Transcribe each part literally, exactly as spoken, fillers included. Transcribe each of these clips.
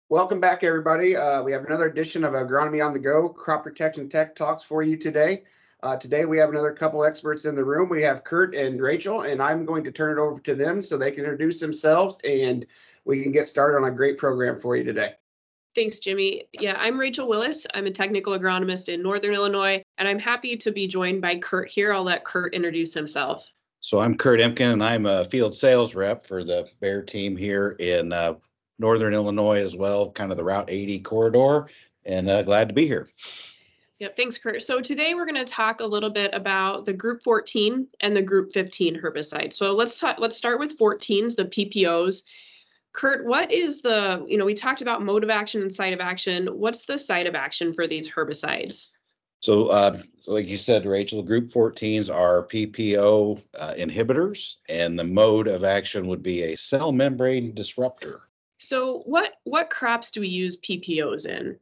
Welcome back, everybody. Uh, we have another edition of Agronomy on the Go, Crop Protection Tech Talks for you today. Uh, today, we have another couple experts in the room. We have Kurt and Rachel, and I'm going to turn it over to them so they can introduce themselves and we can get started on a great program for you today. Thanks, Jimmy. Yeah, I'm Rachel Willis. I'm a technical agronomist in Northern Illinois, and I'm happy to be joined by Kurt here. I'll let Kurt introduce himself. So I'm Kurt Emken, and I'm a field sales rep for the Bayer team here in uh, Northern Illinois as well, kind of the Route eighty corridor, and uh, glad to be here. Yeah, thanks, Kurt. So today we're going to talk a little bit about the Group fourteen and the Group fifteen herbicide. So let's talk, let's start with fourteens, the P P Os. Kurt, what is the, you know, we talked about mode of action and site of action. What's the site of action for these herbicides? So, uh, like you said, Rachel, Group fourteens are P P O uh, inhibitors, and the mode of action would be a cell membrane disruptor. So what, what crops do we use P P Os in?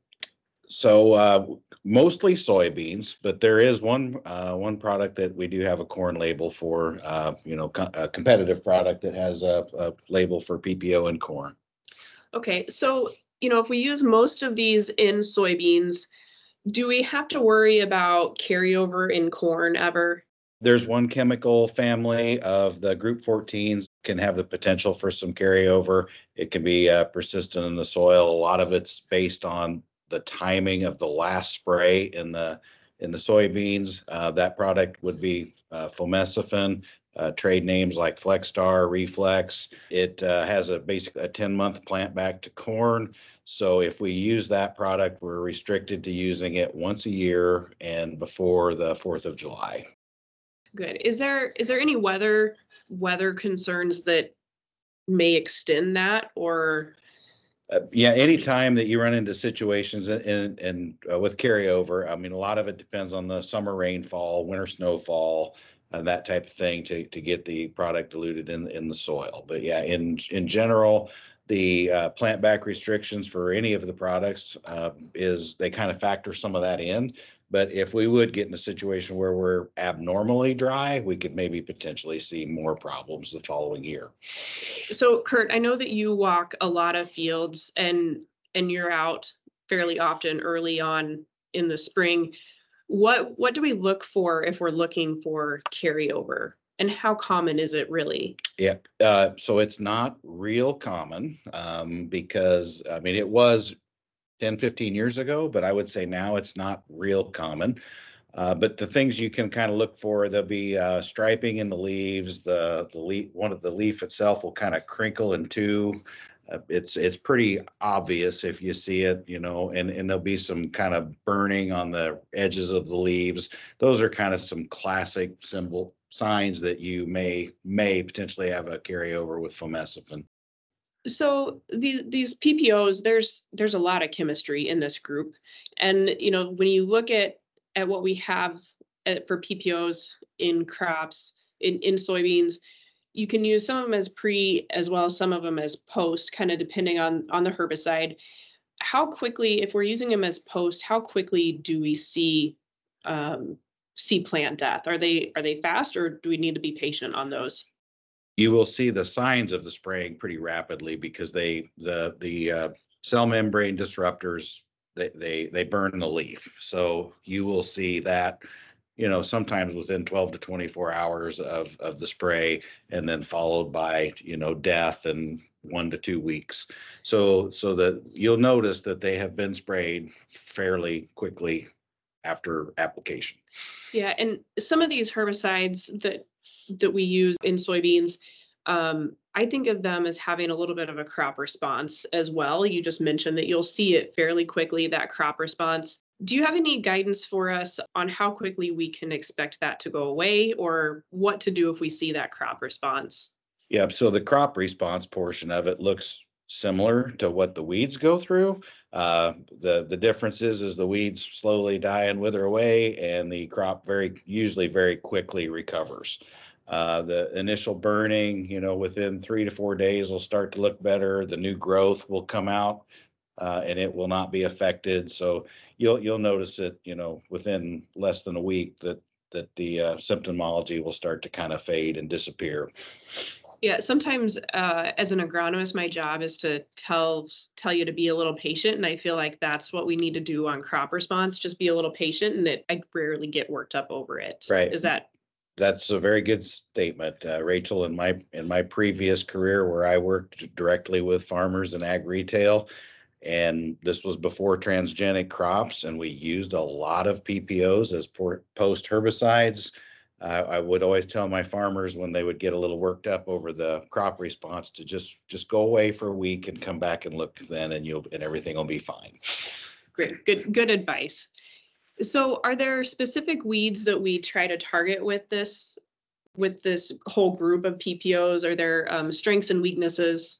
So uh, mostly soybeans, but there is one uh, one product that we do have a corn label for, uh, you know, co- a competitive product that has a, a label for P P O and corn. Okay, so, you know, if we use most of these in soybeans, do we have to worry about carryover in corn ever? There's one chemical family of the Group fourteens can have the potential for some carryover. It can be uh, persistent in the soil. A lot of it's based on the timing of the last spray in the in the soybeans. Uh, that product would be uh, Fomesifin, uh, trade names like Flexstar, Reflex. It uh, has a basic a ten month plant back to corn. So if we use that product, we're restricted to using it once a year and before the fourth of July. Good. Is there is there any weather weather concerns that may extend that, or? Uh, yeah, anytime that you run into situations and and, and uh, with carryover, I mean, a lot of it depends on the summer rainfall, winter snowfall, and that type of thing to to get the product diluted in in the soil. But yeah, in in general, the uh, plant back restrictions for any of the products uh, is they kind of factor some of that in. But if we would get in a situation where we're abnormally dry, we could maybe potentially see more problems the following year. So, Kurt, I know that you walk a lot of fields and and you're out fairly often early on in the spring. What what do we look for if we're looking for carryover? And how common is it really? Yeah, uh, so it's not real common um, because, I mean, it was ten, fifteen years ago, but I would say now it's not real common. Uh, but the things you can kind of look for, there'll be uh, striping in the leaves. The the leaf, one of the leaf itself will kind of crinkle in two. Uh, it's it's pretty obvious if you see it, you know, and and there'll be some kind of burning on the edges of the leaves. Those are kind of some classic symbol signs that you may may potentially have a carryover with Fomesifin. So the, these P P Os, there's there's a lot of chemistry in this group, and you know when you look at at what we have at, for P P Os in crops in in soybeans, you can use some of them as pre as well as some of them as post, kind of depending on on the herbicide. How quickly, if we're using them as post, how quickly do we see um, see plant death? Are they are they fast, or do we need to be patient on those? You will see the signs of the spraying pretty rapidly because they the the uh, cell membrane disruptors they, they they burn the leaf. So you will see that, you know, sometimes within twelve to twenty-four hours of of the spray, and then followed by, you know, death in one to two weeks. So so that you'll notice that they have been sprayed fairly quickly after application. Yeah, and some of these herbicides that that we use in soybeans, um, I think of them as having a little bit of a crop response as well. You just mentioned that you'll see it fairly quickly, that crop response. Do you have any guidance for us on how quickly we can expect that to go away, or what to do if we see that crop response? Yeah, so the crop response portion of it looks similar to what the weeds go through. Uh, the the difference is is the weeds slowly die and wither away, and the crop very usually very quickly recovers. Uh, the initial burning, you know, within three to four days will start to look better. The new growth will come out, uh, and it will not be affected. So you'll you'll notice it, you know, within less than a week that that the uh, symptomology will start to kind of fade and disappear. Yeah, sometimes uh, as an agronomist, my job is to tell tell you to be a little patient, and I feel like that's what we need to do on crop response. Just be a little patient, and it, I rarely get worked up over it. Right. Is that That's a very good statement, uh, Rachel. In my in my previous career, where I worked directly with farmers and ag retail, and this was before transgenic crops, and we used a lot of P P Os as post herbicides. Uh, I would always tell my farmers when they would get a little worked up over the crop response to just just go away for a week and come back and look then, and you'll and everything will be fine. great? Good good advice. So, are there specific weeds that we try to target with this with this whole group of P P Os? Are there um, strengths and weaknesses?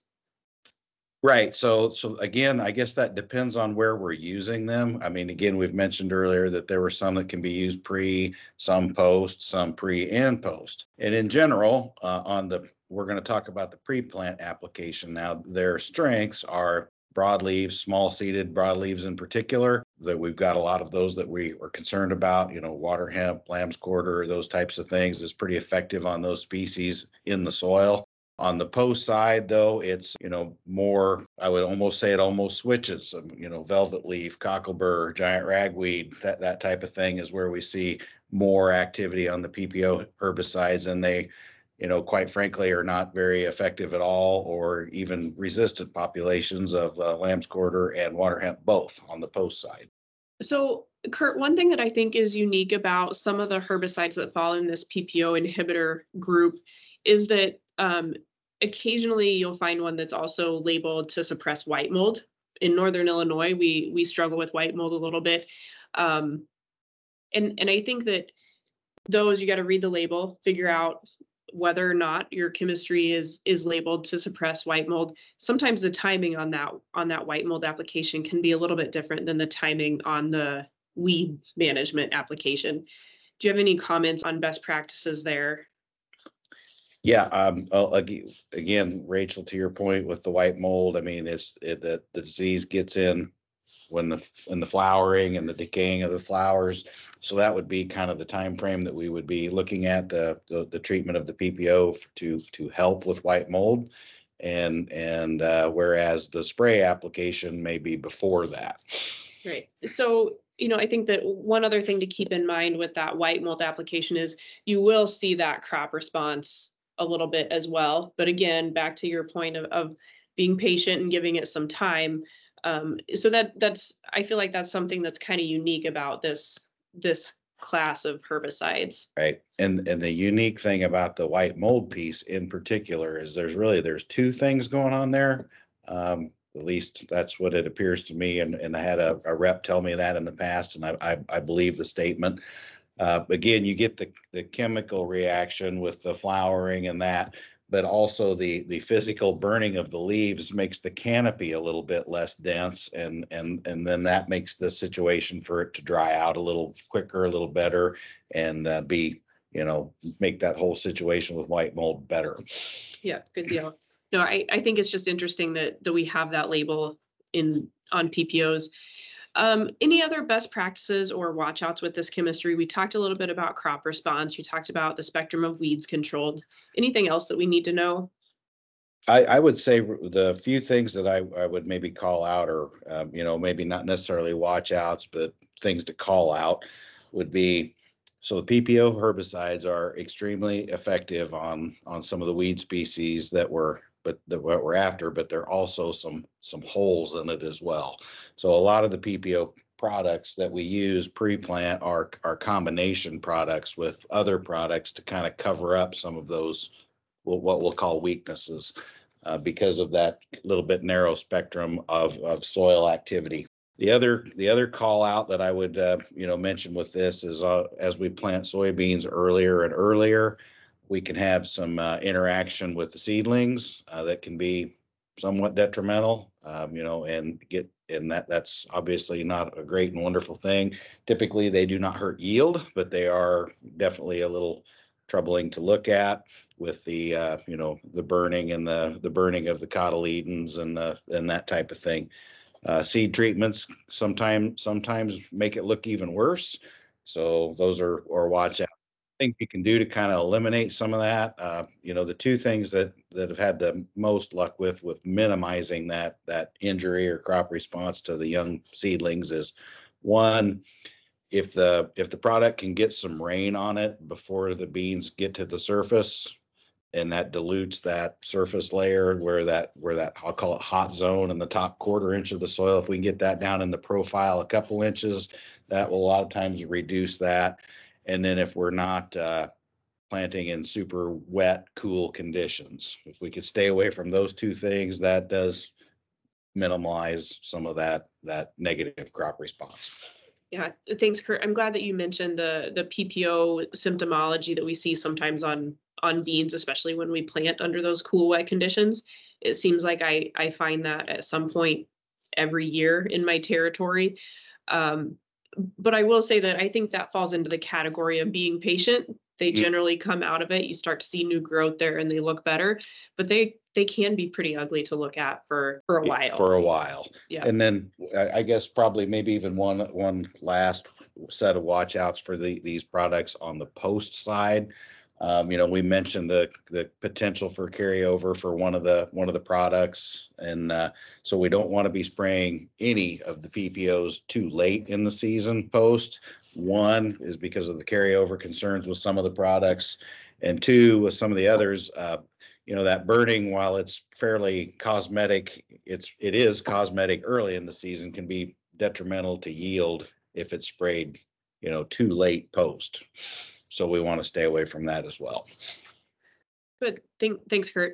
Right. So, so again, I guess that depends on where we're using them. I mean, again, we've mentioned earlier that there were some that can be used pre, some post, some pre and post. And in general, uh, on the, we're going to talk about the pre-plant application now. Their strengths are broadleaves, small seeded broadleaves in particular, that we've got a lot of those that we are concerned about, you know, water hemp, lamb's quarter, those types of things is pretty effective on those species in the soil. On the post side, though, it's, you know, more, I would almost say it almost switches, um, you know, velvet leaf, cocklebur, giant ragweed, that, that type of thing is where we see more activity on the P P O herbicides. And they, you know, quite frankly, are not very effective at all, or even resistant populations of uh, lamb's quarter and water hemp both on the post side. So, Kurt, one thing that I think is unique about some of the herbicides that fall in this P P O inhibitor group is that um, occasionally you'll find one that's also labeled to suppress white mold. In Northern Illinois, we we struggle with white mold a little bit. Um, and, and I think that those, you got to read the label, figure out whether or not your chemistry is is labeled to suppress white mold. Sometimes the timing on that on that white mold application can be a little bit different than the timing on the weed management application. Do you have any comments on best practices there? Yeah, um, uh, ag- again, Rachel, to your point with the white mold, I mean, it's it, the, the disease gets in when the in the flowering and the decaying of the flowers. So that would be kind of the time frame that we would be looking at the the, the treatment of the P P O to to help with white mold, and and uh, whereas the spray application may be before that. Right. So, you know, I think that one other thing to keep in mind with that white mold application is you will see that crop response a little bit as well. But again, back to your point of, of being patient and giving it some time. Um, so that that's, I feel like that's something that's kind of unique about this, this class of herbicides. Right. And and the unique thing about the white mold piece in particular is there's really, there's two things going on there. Um, at least that's what it appears to me. And, and I had a, a rep tell me that in the past, and I, I, I believe the statement. Uh, again, you get the, the chemical reaction with the flowering and that, but also the, the physical burning of the leaves makes the canopy a little bit less dense. And, and, and then that makes the situation for it to dry out a little quicker, a little better, and uh, be, you know, make that whole situation with white mold better. Yeah, good deal. No, I, I think it's just interesting that, that we have that label in on P P Os. Um, any other best practices or watch outs with this chemistry? We talked a little bit about crop response. You talked about the spectrum of weeds controlled. Anything else that we need to know? I, I would say the few things that I, I would maybe call out, or, um, you know, maybe not necessarily watch outs, but things to call out would be, so the P P O herbicides are extremely effective on, on some of the weed species that we're, but that what we're after, but there are also some, some holes in it as well. So a lot of the P P O products that we use pre-plant are, are combination products with other products to kind of cover up some of those, what we'll call weaknesses, uh, because of that little bit narrow spectrum of, of soil activity. The other, the other call out that I would, uh, you know, mention with this is, uh, as we plant soybeans earlier and earlier, we can have some uh, interaction with the seedlings uh, that can be somewhat detrimental, um, you know, and get, and that that's obviously not a great and wonderful thing. Typically, they do not hurt yield, but they are definitely a little troubling to look at with the, uh, you know, the burning and the the burning of the cotyledons and the and that type of thing. Uh, seed treatments sometimes sometimes make it look even worse. So those are, or watch out. things you can do to kind of eliminate some of that. Uh, you know, the two things that that have had the most luck with with minimizing that that injury or crop response to the young seedlings is one, if the if the product can get some rain on it before the beans get to the surface, and that dilutes that surface layer where that where that I'll call it hot zone in the top quarter inch of the soil. If we can get that down in the profile a couple inches, that will a lot of times reduce that. And then if we're not uh, planting in super wet, cool conditions, if we could stay away from those two things, that does minimize some of that that negative crop response. Yeah, thanks, Kurt. I'm glad that you mentioned the the P P O symptomology that we see sometimes on on beans, especially when we plant under those cool, wet conditions. It seems like I I find that at some point every year in my territory. Um, but I will say that I think that falls into the category of being patient. They generally come out of it. You start to see new growth there, and they look better. But they they can be pretty ugly to look at for for a while. For a while. Yeah. And then I, I guess probably maybe even one one last set of watch outs for the these products on the post side. Um, you know, we mentioned the the potential for carryover for one of the one of the products, and uh, so we don't want to be spraying any of the P P Os too late in the season post. One is because of the carryover concerns with some of the products, and two, with some of the others, uh, you know, that burning, while it's fairly cosmetic, it's it is cosmetic early in the season, can be detrimental to yield if it's sprayed, you know, too late post. So we want to stay away from that as well. Good. Thank, thanks, Kurt.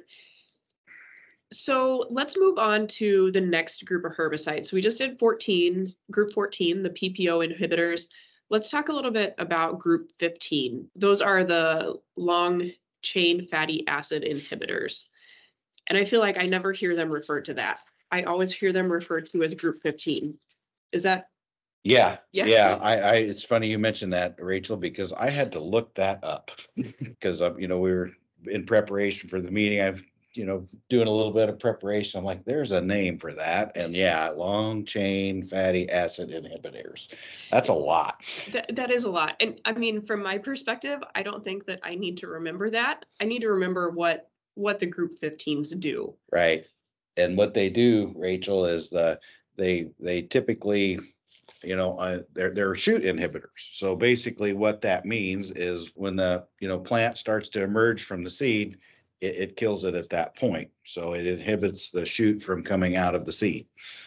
So let's move on to the next group of herbicides. So we just did fourteen, group fourteen, the P P O inhibitors. Let's talk a little bit about group fifteen. Those are the long chain fatty acid inhibitors. And I feel like I never hear them referred to that. I always hear them referred to as group fifteen. Is that? Yeah, Yeah. yeah. I, I, it's funny you mentioned that, Rachel, because I had to look that up because, um, you know, we were in preparation for the meeting. I've, you know, doing a little bit of preparation. I'm like, there's a name for that. And yeah, long chain fatty acid inhibitors. That's a lot. That, that is a lot. And I mean, from my perspective, I don't think that I need to remember that. I need to remember what, what the group fifteens do. Right. And what they do, Rachel, is the, they, they typically, you know, uh, they're, they're shoot inhibitors. So basically what that means is when the, you know, plant starts to emerge from the seed, it, it kills it at that point. So it inhibits the shoot from coming out of the seed.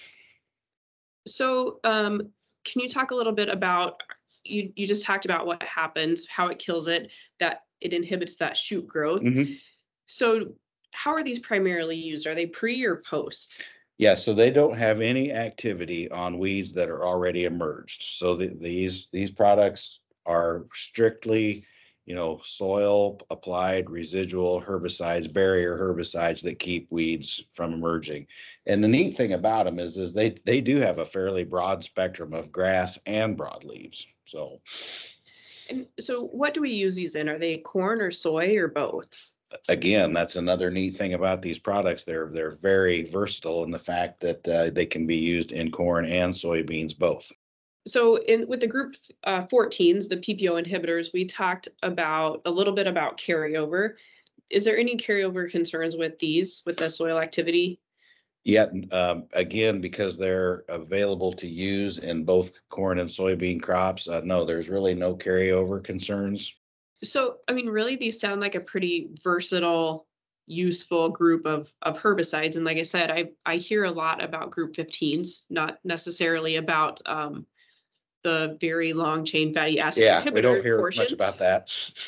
So um, can you talk a little bit about, you, you just talked about what happens, how it kills it, that it inhibits that shoot growth. Mm-hmm. So how are these primarily used? Are they pre or post? Yeah, so they don't have any activity on weeds that are already emerged. So the, these these products are strictly, you know, soil applied residual herbicides, barrier herbicides that keep weeds from emerging. And the neat thing about them is, is they they do have a fairly broad spectrum of grass and broadleaves. So, and so what do we use these in? Are they corn or soy or both? Again, that's another neat thing about these products. They're they're very versatile in the fact that uh, they can be used in corn and soybeans both. So in with the group uh, fourteens, the P P O inhibitors, we talked about a little bit about carryover. Is there any carryover concerns with these, with the soil activity? Yet, um, again, because they're available to use in both corn and soybean crops, uh, no, there's really no carryover concerns. So, I mean, really, these sound like a pretty versatile, useful group of, of herbicides. And like I said, I, I hear a lot about group fifteens, not necessarily about um, the very long chain fatty acid Yeah, inhibitor we don't hear portion. much about that.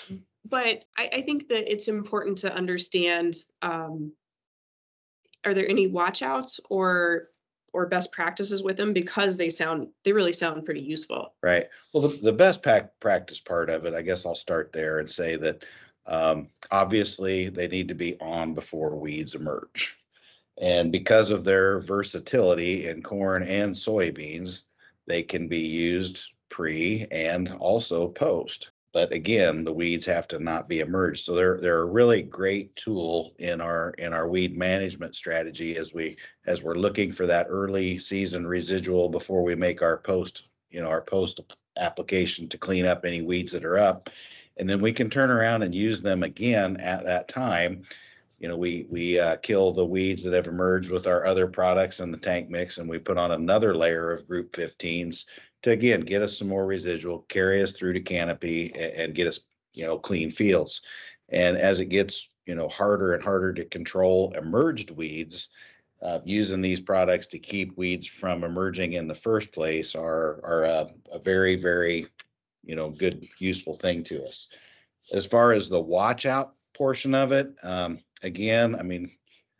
But I, I think that it's important to understand, um, are there any watch outs or or best practices with them, because they sound, they really sound pretty useful. Right. Well, the, the best pack practice part of it, I guess I'll start there and say that um, obviously they need to be on before weeds emerge. And because of their versatility in corn and soybeans, they can be used pre and also post. But again, the weeds have to not be emerged. So they're they're a really great tool in our in our weed management strategy as we as we're looking for that early season residual before we make our post, you know, our post application to clean up any weeds that are up. And then we can turn around and use them again at that time. You know, we, we uh, kill the weeds that have emerged with our other products in the tank mix, and we put on another layer of group fifteens to, again, get us some more residual, carry us through to canopy, and, and get us, you know, clean fields. And as it gets, you know, harder and harder to control emerged weeds, uh, using these products to keep weeds from emerging in the first place are, are a, a very, very, you know, good, useful thing to us. As far as the watch out portion of it, um, again, I mean,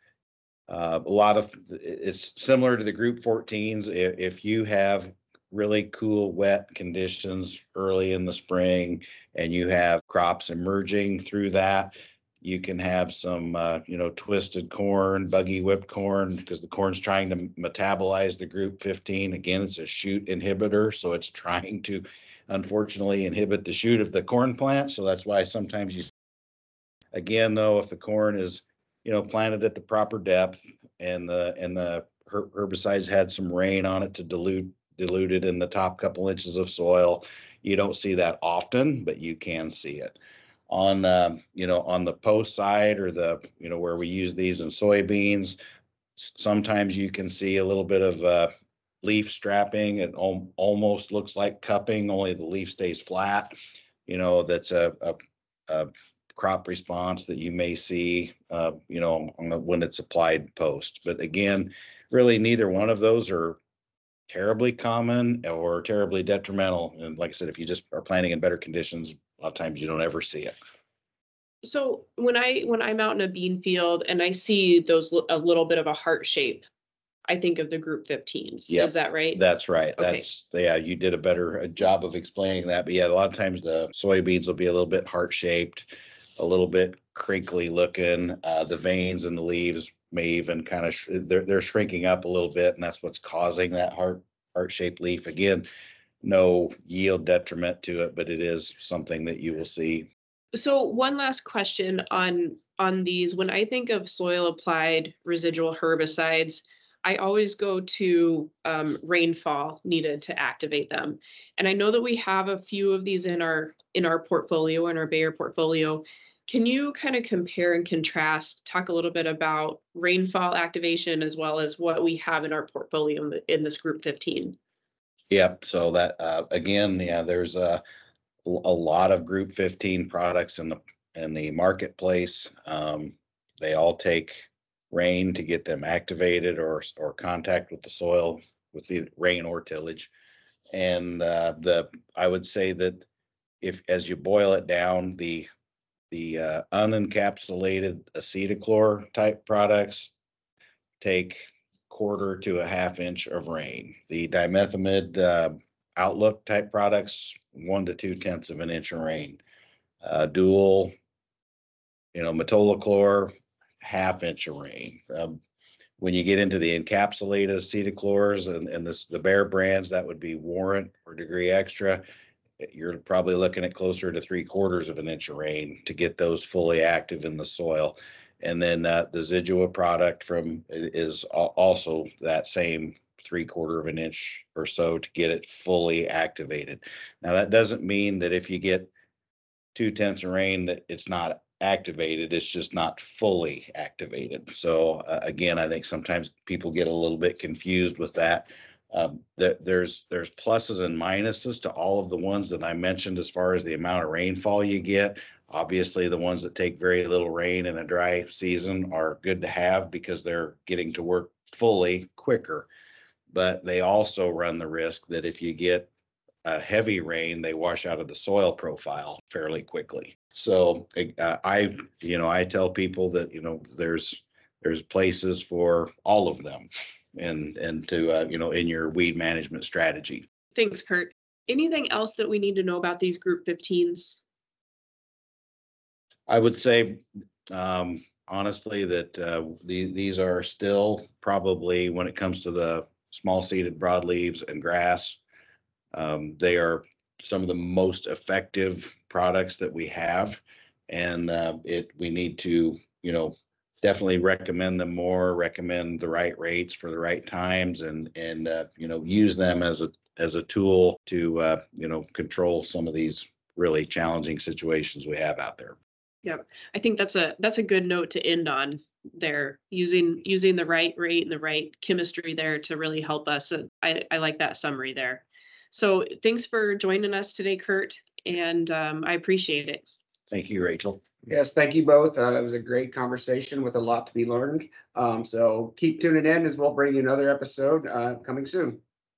uh, a lot of it's similar to the group fourteens. If, if you have really cool, wet conditions early in the spring and you have crops emerging through that, you can have some, uh, you know, twisted corn, buggy whipped corn, because the corn's trying to metabolize the group fifteen. Again, it's a shoot inhibitor, so it's trying to, unfortunately, inhibit the shoot of the corn plant. So that's why sometimes you, again, though, if the corn is, you know, planted at the proper depth and the and the her- herbicides had some rain on it to dilute dilute it in the top couple inches of soil, you don't see that often, but you can see it. On, um, you know, on the post side, or the, you know, where we use these in soybeans, sometimes you can see a little bit of uh, leaf strapping. It al- almost looks like cupping, only the leaf stays flat. You know, that's a, a, a crop response that you may see, uh, you know, on the, when it's applied post. But again, really neither one of those are terribly common or terribly detrimental. And like I said, if you just are planting in better conditions, a lot of times you don't ever see it. So when I when I'm out in a bean field and I see those li- a little bit of a heart shape, I think of the group fifteens. Yep. Is that right? That's right. Okay. That's, yeah, you did a better uh, job of explaining that. But yeah, a lot of times the soybeans will be a little bit heart shaped, a little bit crinkly looking. Uh, the veins and the leaves may even kind of, sh- they're, they're shrinking up a little bit, and that's what's causing that heart, heart shaped leaf. Again, no yield detriment to it, but it is something that you will see. So one last question on on these. When I think of soil applied residual herbicides, I always go to um, rainfall needed to activate them. And I know that we have a few of these in our in our portfolio, in our Bayer portfolio. Can you kind of compare and contrast, talk a little bit about rainfall activation as well as what we have in our portfolio in, the, in this group fifteen? Yep. So that, uh, again, yeah, there's a, a lot of group fifteen products in the, in the marketplace. Um, they all take rain to get them activated, or, or contact with the soil with the rain or tillage. And, uh, the, I would say that if, as you boil it down, the, the, uh, unencapsulated acetochlor type products take quarter to a half inch of rain. The dimethamid uh, outlook type products, one to two tenths of an inch of rain. Uh, dual, you know, metolachlor, half inch of rain. Um, when you get into the encapsulated acetochlors and, and this, the Bayer brands, that would be Warrant or Degree Extra. You're probably looking at closer to three quarters of an inch of rain to get those fully active in the soil. And then uh, the Zidua product from is also that same three quarter of an inch or so to get it fully activated. Now that doesn't mean that if you get two tenths of rain that it's not activated. It's just not fully activated. So uh, again, I think sometimes people get a little bit confused with that. Um, there, there's there's pluses and minuses to all of the ones that I mentioned as far as the amount of rainfall you get. Obviously, the ones that take very little rain in a dry season are good to have because they're getting to work fully quicker. But they also run the risk that if you get a heavy rain, they wash out of the soil profile fairly quickly. So uh, I, you know, I tell people that, you know, there's there's places for all of them, and and to uh, you know, in your weed management strategy. Thanks, Kurt. Anything else that we need to know about these group fifteens? I would say, um, honestly, that uh, the, these are still probably, when it comes to the small seeded broadleaves and grass, um, they are some of the most effective products that we have. And uh, it we need to, you know, definitely recommend them more, recommend the right rates for the right times, and, and uh, you know, use them as a as a tool to, uh, you know, control some of these really challenging situations we have out there. I think that's a, that's a good note to end on there, using, using the right rate and the right chemistry there to really help us. Uh, I, I like that summary there. So thanks for joining us today, Kurt, and um, I appreciate it. Thank you, Rachel. Yes, thank you both. Uh, it was a great conversation with a lot to be learned. Um, so keep tuning in as we'll bring you another episode uh, coming soon.